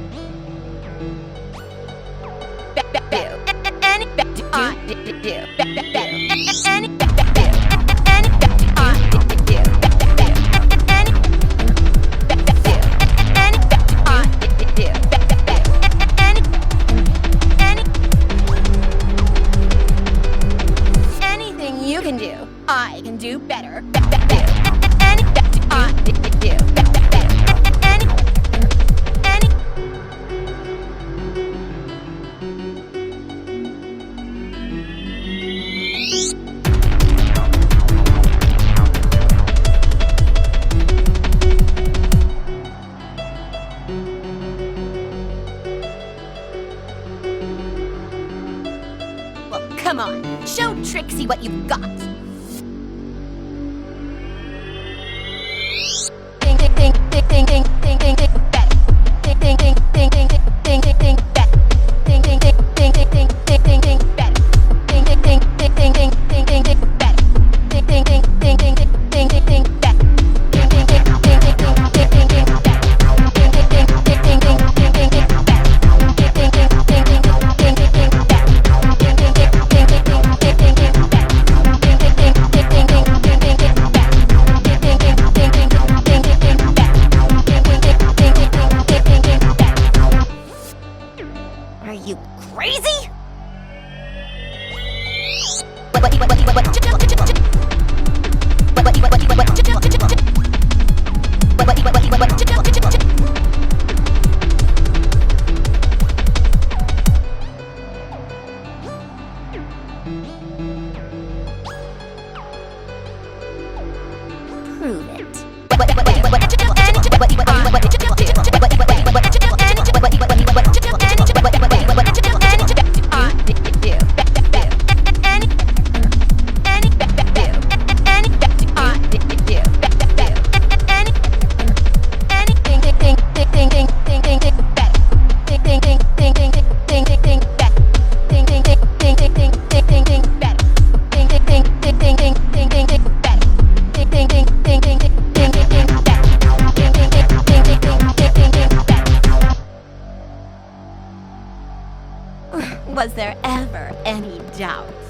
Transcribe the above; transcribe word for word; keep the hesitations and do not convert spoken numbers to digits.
Anything you can do, I can do better. Well, come on, show Trixie what you've got. Ding ding ding ding ding ding ding ding ding better. Ding ding ding ding ding ding ding ding better. Ding ding ding ding ding ding ding ding ding better. Ding ding ding ding ding ding ding ding ding better. Ding ding ding ding ding ding ding ding ding better. Ding ding ding ding ding ding ding ding ding better. Ding ding ding ding ding ding ding ding ding better. Ding ding ding ding ding ding ding ding better. Ding ding ding ding ding ding ding ding better. Ding ding ding ding ding ding ding better. Ding ding ding ding ding ding ding better. Are you crazy? What what what what what what what what what Prove it. Was there ever any doubt?